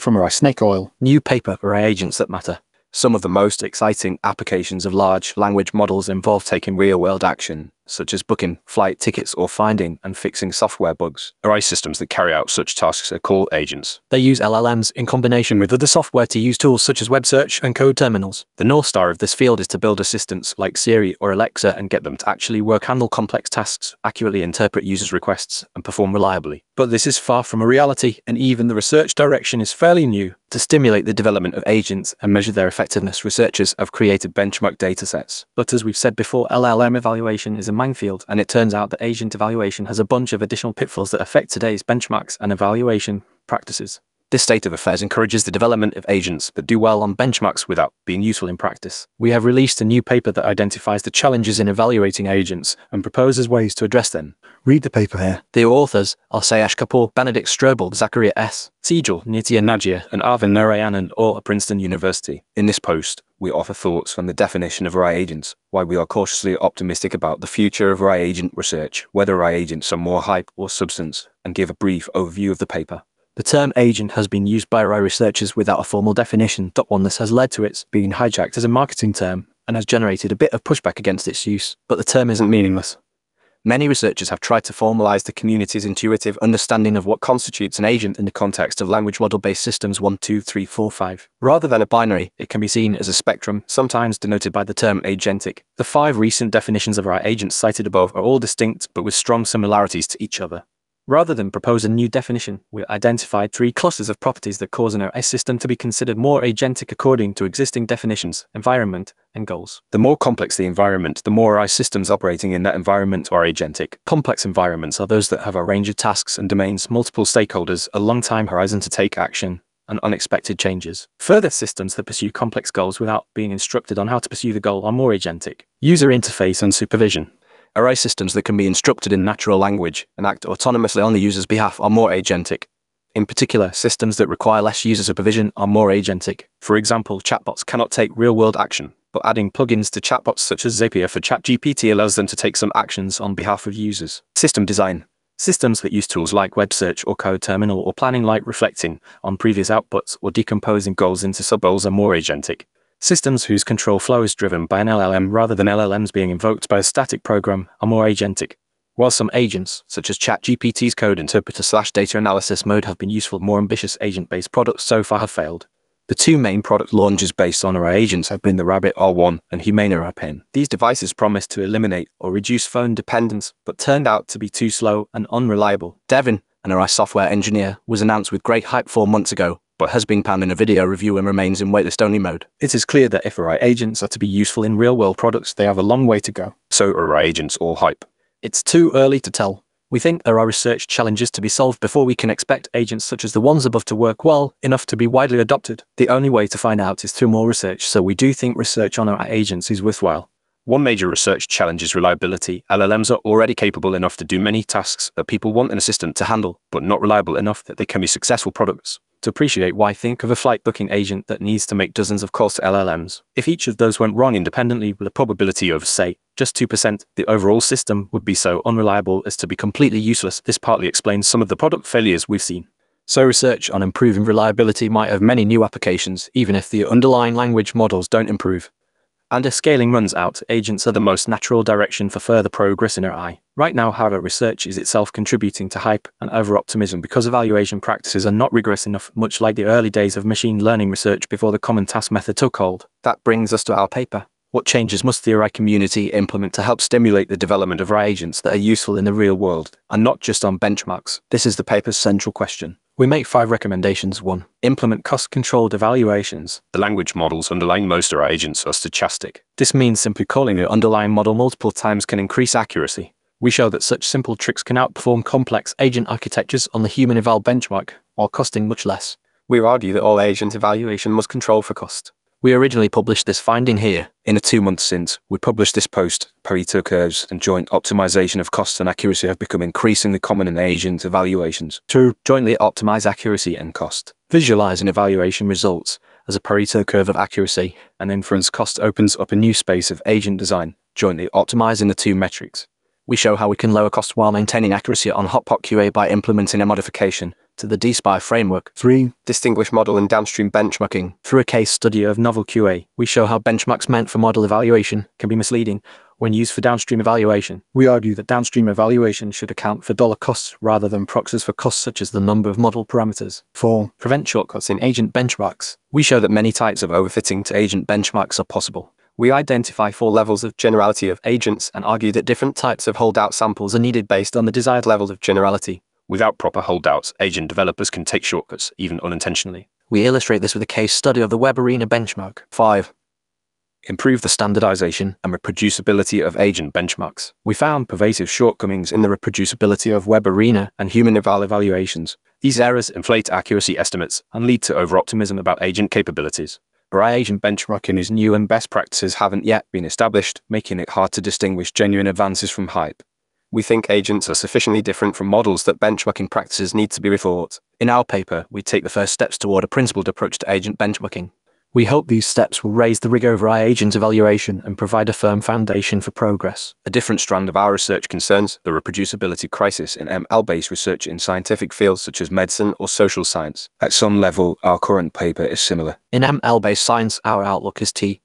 From Arai Snake Oil. New paper for AI agents that matter. Some of the most exciting applications of large language models involve taking real-world action, such as booking flight tickets or finding and fixing software bugs. AI systems that carry out such tasks are called agents. They use LLMs in combination with other software to use tools such as web search and code terminals. The North Star of this field is to build assistants like Siri or Alexa and get them to actually handle complex tasks, accurately interpret users' requests, and perform reliably. But this is far from a reality, and even the research direction is fairly new. To stimulate the development of agents and measure their effectiveness, researchers have created benchmark datasets. But as we've said before, LLM evaluation is a minefield, and it turns out that agent evaluation has a bunch of additional pitfalls that affect today's benchmarks and evaluation practices. This state of affairs encourages the development of agents that do well on benchmarks without being useful in practice. We have released a new paper that identifies the challenges in evaluating agents and proposes ways to address them. Read the paper here. The authors are Sayesh Kapoor, Benedict Strobel, Zachariah S. Sejal, Nitya Nagia, and Arvind Narayanan, all at Princeton University. In this post, we offer thoughts on the definition of AI agents, why we are cautiously optimistic about the future of AI agent research, whether AI agents are more hype or substance, and give a brief overview of the paper. The term agent has been used by AI researchers without a formal definition. This has led to its being hijacked as a marketing term and has generated a bit of pushback against its use, but the term isn't meaningless. Many researchers have tried to formalize the community's intuitive understanding of what constitutes an agent in the context of language model-based systems 1, 2, 3, 4, 5. Rather than a binary, it can be seen as a spectrum, sometimes denoted by the term agentic. The 5 recent definitions of AI agents cited above are all distinct but with strong similarities to each other. Rather than propose a new definition, we identified 3 clusters of properties that cause an AI system to be considered more agentic according to existing definitions, environment, and goals. The more complex the environment, the more AI systems operating in that environment are agentic. Complex environments are those that have a range of tasks and domains, multiple stakeholders, a long time horizon to take action, and unexpected changes. Further, systems that pursue complex goals without being instructed on how to pursue the goal are more agentic. User interface and supervision. AI systems that can be instructed in natural language and act autonomously on the user's behalf are more agentic. In particular, systems that require less user supervision are more agentic. For example, chatbots cannot take real-world action, but adding plugins to chatbots such as Zapier for ChatGPT allows them to take some actions on behalf of users. System design. Systems that use tools like web search or code terminal or planning like reflecting on previous outputs or decomposing goals into sub-goals are more agentic. Systems whose control flow is driven by an LLM rather than LLMs being invoked by a static program are more agentic. While some agents, such as ChatGPT's code interpreter/data analysis mode, have been useful, more ambitious agent-based products so far have failed. The 2 main product launches based on AI agents have been the Rabbit R1 and Humana R-Pen. These devices promised to eliminate or reduce phone dependence, but turned out to be too slow and unreliable. Devin, an AI software engineer, was announced with great hype 4 months ago, but has been panned in a video review and remains in waitlist-only mode. It is clear that if AI agents are to be useful in real-world products, they have a long way to go. So are AI agents all hype? It's too early to tell. We think there are research challenges to be solved before we can expect agents such as the ones above to work well enough to be widely adopted. The only way to find out is through more research, so we do think research on AI agents is worthwhile. One major research challenge is reliability. LLMs are already capable enough to do many tasks that people want an assistant to handle, but not reliable enough that they can be successful products. To appreciate why, think of a flight booking agent that needs to make dozens of calls to LLMs. If each of those went wrong independently with a probability of, say, just 2%, the overall system would be so unreliable as to be completely useless. This partly explains some of the product failures we've seen. So research on improving reliability might have many new applications, even if the underlying language models don't improve. And if scaling runs out, agents are the most natural direction for further progress in AI. Right now, however, research is itself contributing to hype and over-optimism because evaluation practices are not rigorous enough, much like the early days of machine learning research before the common task method took hold. That brings us to our paper. What changes must the AI community implement to help stimulate the development of AI agents that are useful in the real world, and not just on benchmarks? This is the paper's central question. We make 5 recommendations. 1. Implement cost-controlled evaluations. The language models underlying most AI agents are stochastic. This means simply calling the underlying model multiple times can increase accuracy. We show that such simple tricks can outperform complex agent architectures on the human eval benchmark, while costing much less. We argue that all agent evaluation must control for cost. We originally published this finding here. In a 2 months since, we published this post, Pareto curves and joint optimization of cost and accuracy have become increasingly common in agent evaluations. To jointly optimize accuracy and cost, visualize and evaluation results as a Pareto curve of accuracy and inference cost opens up a new space of agent design, jointly optimizing the 2 metrics. We show how we can lower cost while maintaining accuracy on HotPot QA by implementing a modification to the DSPY framework. 3. Distinguish model and downstream benchmarking. Through a case study of novel QA, we show how benchmarks meant for model evaluation can be misleading when used for downstream evaluation. We argue that downstream evaluation should account for dollar costs rather than proxies for costs such as the number of model parameters. 4. Prevent shortcuts in agent benchmarks. We show that many types of overfitting to agent benchmarks are possible. We identify 4 levels of generality of agents and argue that different types of holdout samples are needed based on the desired levels of generality. Without proper holdouts, agent developers can take shortcuts, even unintentionally. We illustrate this with a case study of the Web Arena benchmark. 5. Improve the standardization and reproducibility of agent benchmarks. We found pervasive shortcomings in the reproducibility of Web Arena and human eval evaluations. These errors inflate accuracy estimates and lead to over-optimism about agent capabilities. RAI agent benchmarking is new and best practices haven't yet been established, making it hard to distinguish genuine advances from hype. We think agents are sufficiently different from models that benchmarking practices need to be rethought. In our paper, we take the first steps toward a principled approach to agent benchmarking. We hope these steps will raise the rigor of RAI agent evaluation and provide a firm foundation for progress. A different strand of our research concerns the reproducibility crisis in ML-based research in scientific fields such as medicine or social science. At some level, our current paper is similar. In ML-based science, our outlook is T.